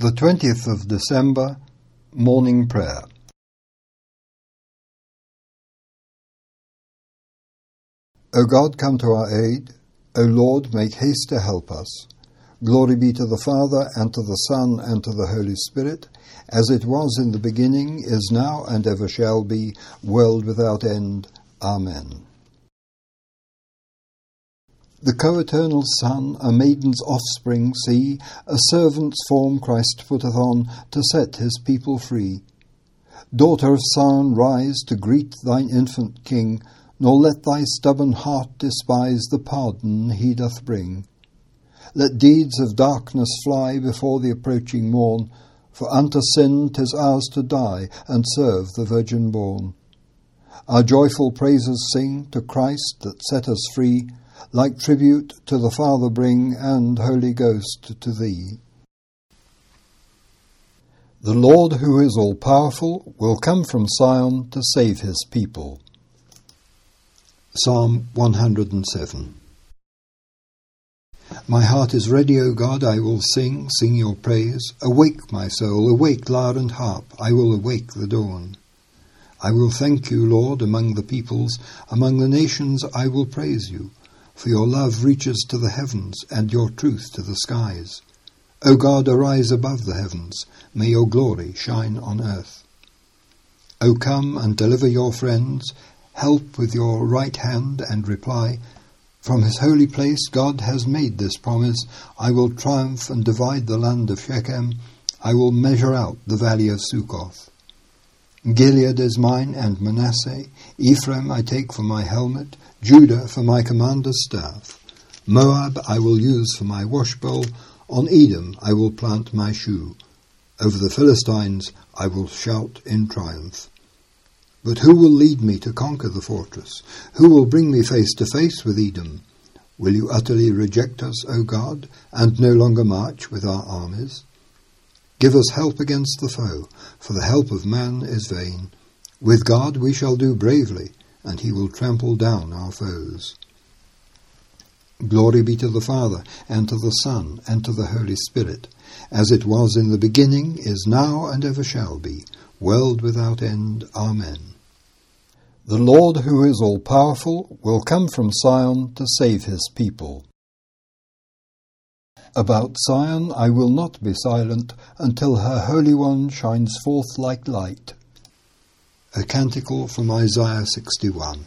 The 20th of December, Morning Prayer. O God, come to our aid. O Lord, make haste to help us. Glory be to the Father, and to the Son, and to the Holy Spirit, as it was in the beginning, is now, and ever shall be, world without end. Amen. The co-eternal Son, a maiden's offspring, see, a servant's form Christ putteth on, to set his people free. Daughter of Sion, rise to greet thine infant King, nor let thy stubborn heart despise the pardon he doth bring. Let deeds of darkness fly before the approaching morn, for unto sin 'tis ours to die, and serve the Virgin born. Our joyful praises sing to Christ that set us free, like tribute to the Father bring, and Holy Ghost to thee. The Lord, who is all-powerful, will come from Sion to save his people. Psalm 107. My heart is ready, O God, I will sing your praise. Awake, my soul, awake, lyre and harp, I will awake the dawn. I will thank you, Lord, among the peoples, among the nations I will praise you. For your love reaches to the heavens, and your truth to the skies. O God, arise above the heavens, may your glory shine on earth. O come and deliver your friends, help with your right hand and reply. From his holy place God has made this promise, I will triumph and divide the land of Shechem, I will measure out the valley of Succoth. Gilead is mine and Manasseh, Ephraim I take for my helmet, Judah for my commander's staff. Moab I will use for my washbowl, on Edom I will plant my shoe. Over the Philistines I will shout in triumph. But who will lead me to conquer the fortress? Who will bring me face to face with Edom? Will you utterly reject us, O God, and no longer march with our armies? Give us help against the foe, for the help of man is vain. With God we shall do bravely, and he will trample down our foes. Glory be to the Father, and to the Son, and to the Holy Spirit, as it was in the beginning, is now, and ever shall be, world without end. Amen. The Lord, who is all-powerful, will come from Sion to save his people. About Sion I will not be silent, until her Holy One shines forth like light. A canticle from Isaiah 61.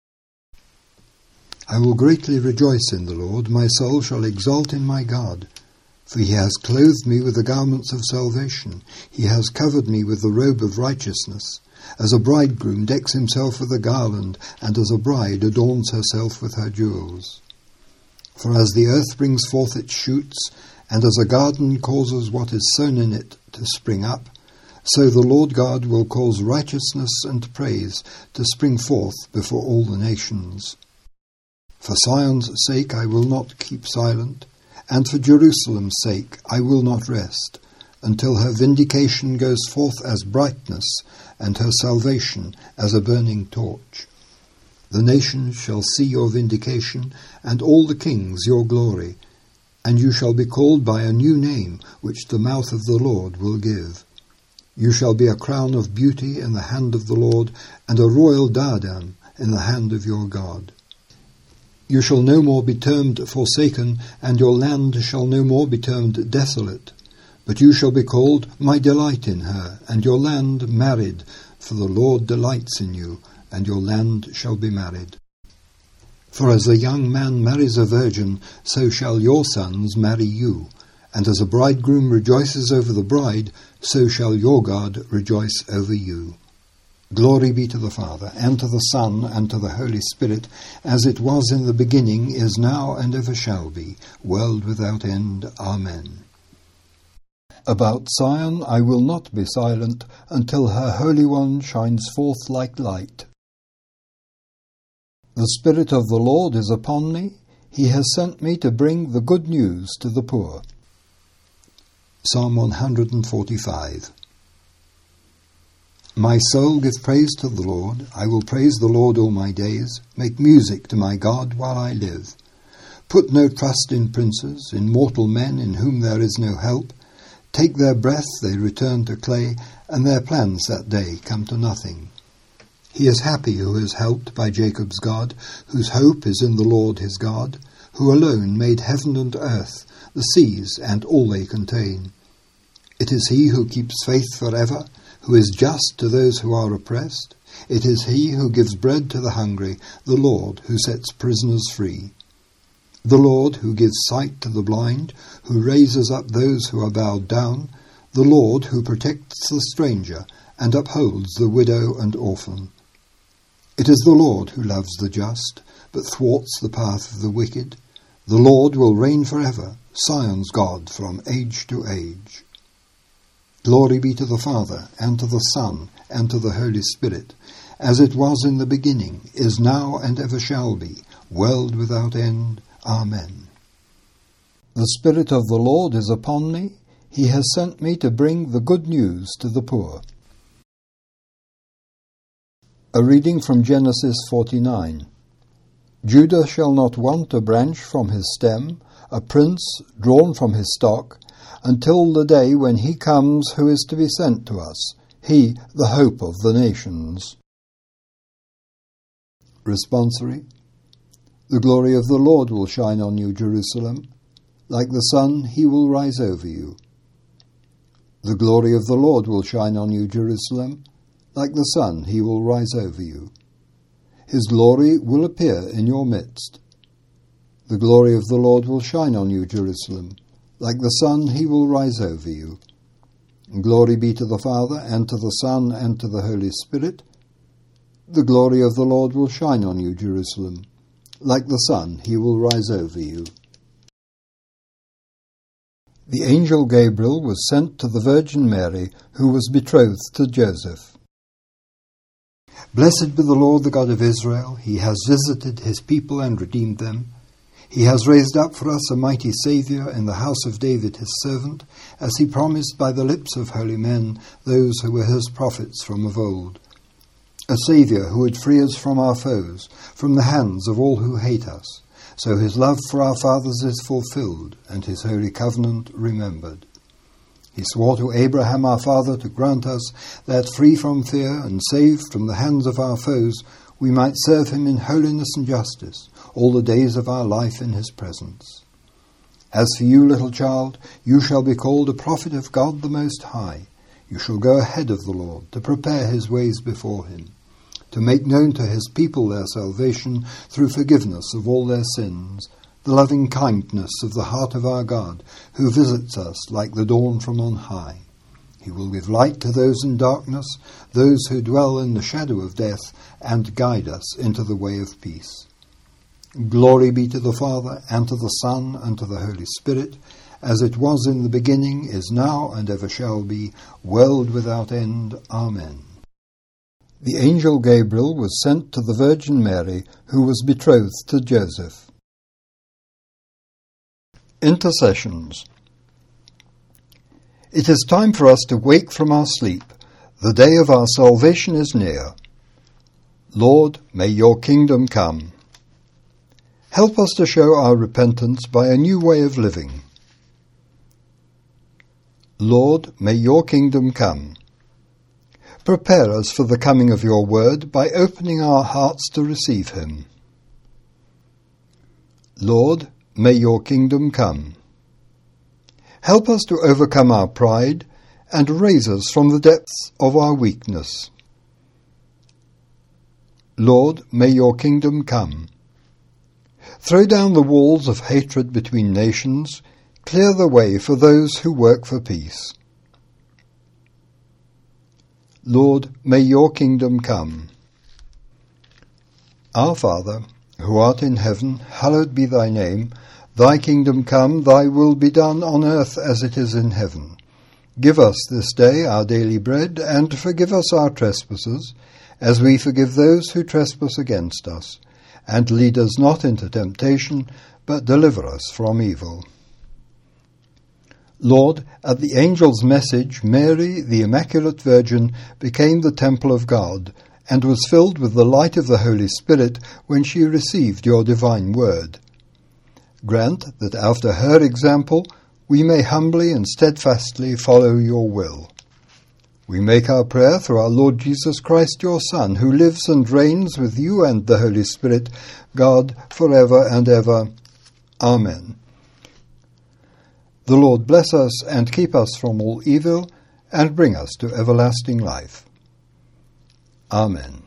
I will greatly rejoice in the Lord, my soul shall exult in my God. For he has clothed me with the garments of salvation, he has covered me with the robe of righteousness. As a bridegroom decks himself with a garland, and as a bride adorns herself with her jewels. For as the earth brings forth its shoots, and as a garden causes what is sown in it to spring up, so the Lord God will cause righteousness and praise to spring forth before all the nations. For Sion's sake I will not keep silent, and for Jerusalem's sake I will not rest, until her vindication goes forth as brightness, and her salvation as a burning torch. The nations shall see your vindication, and all the kings your glory, and you shall be called by a new name, which the mouth of the Lord will give. You shall be a crown of beauty in the hand of the Lord, and a royal diadem in the hand of your God. You shall no more be termed forsaken, and your land shall no more be termed desolate. But you shall be called, my delight in her, and your land married, for the Lord delights in you, and your land shall be married. For as a young man marries a virgin, so shall your sons marry you. And as a bridegroom rejoices over the bride, so shall your God rejoice over you. Glory be to the Father, and to the Son, and to the Holy Spirit, as it was in the beginning, is now, and ever shall be, world without end. Amen. About Sion I will not be silent, until her Holy One shines forth like light. The Spirit of the Lord is upon me, he has sent me to bring the good news to the poor. Psalm 145. My soul, give praise to the Lord. I will praise the Lord all my days. Make music to my God while I live. Put no trust in princes, in mortal men in whom there is no help. take their breath, they return to clay, and their plans that day come to nothing. He is happy who is helped by Jacob's God, whose hope is in the Lord his God, who alone made heaven and earth, the seas and all they contain. It is he who keeps faith forever, who is just to those who are oppressed. It is he who gives bread to the hungry, the Lord who sets prisoners free. The Lord who gives sight to the blind, who raises up those who are bowed down, the Lord who protects the stranger and upholds the widow and orphan. It is the Lord who loves the just, but thwarts the path of the wicked. The Lord will reign forever, Zion's God from age to age. Glory be to the Father, and to the Son, and to the Holy Spirit, as it was in the beginning, is now, and ever shall be, world without end. Amen. The Spirit of the Lord is upon me. He has sent me to bring the good news to the poor. A reading from Genesis 49. Judah shall not want a branch from his stem, a prince drawn from his stock, until the day when he comes who is to be sent to us, he, the hope of the nations. Responsory. The glory of the Lord will shine on you, Jerusalem. Like the sun, he will rise over you. The glory of the Lord will shine on you, Jerusalem. Like the sun, he will rise over you. His glory will appear in your midst. The glory of the Lord will shine on you, Jerusalem. Like the sun, he will rise over you. And glory be to the Father, and to the Son, and to the Holy Spirit. The glory of the Lord will shine on you, Jerusalem. Like the sun, he will rise over you. The angel Gabriel was sent to the Virgin Mary, who was betrothed to Joseph. Blessed be the Lord, the God of Israel. He has visited his people and redeemed them. He has raised up for us a mighty Saviour in the house of David his servant, as he promised by the lips of holy men, those who were his prophets from of old. A Saviour who would free us from our foes, from the hands of all who hate us. So his love for our fathers is fulfilled, and his holy covenant remembered. He swore to Abraham our father to grant us that, free from fear and saved from the hands of our foes, we might serve him in holiness and justice all the days of our life in his presence. As for you, little child, you shall be called a prophet of God the Most High. You shall go ahead of the Lord to prepare his ways before him, to make known to his people their salvation through forgiveness of all their sins, the loving kindness of the heart of our God, who visits us like the dawn from on high. He will give light to those in darkness, those who dwell in the shadow of death, and guide us into the way of peace. Glory be to the Father, and to the Son, and to the Holy Spirit, as it was in the beginning, is now, and ever shall be, world without end. Amen. The angel Gabriel was sent to the Virgin Mary, who was betrothed to Joseph. Intercessions. It is time for us to wake from our sleep. The day of our salvation is near. Lord, may your kingdom come. Help us to show our repentance by a new way of living. Lord, may your kingdom come. Prepare us for the coming of your word by opening our hearts to receive him. Lord, may your kingdom come. Help us to overcome our pride and raise us from the depths of our weakness. Lord, may your kingdom come. Throw down the walls of hatred between nations. Clear the way for those who work for peace. Lord, may your kingdom come. Our Father, who art in heaven, hallowed be thy name. Thy kingdom come, thy will be done on earth as it is in heaven. Give us this day our daily bread, and forgive us our trespasses, as we forgive those who trespass against us. And lead us not into temptation, but deliver us from evil. Lord, at the angel's message, Mary, the Immaculate Virgin, became the temple of God, and was filled with the light of the Holy Spirit when she received your divine word. Grant that after her example we may humbly and steadfastly follow your will. We make our prayer through our Lord Jesus Christ, your Son, who lives and reigns with you and the Holy Spirit, God, for ever and ever. Amen. The Lord bless us and keep us from all evil, and bring us to everlasting life. Amen.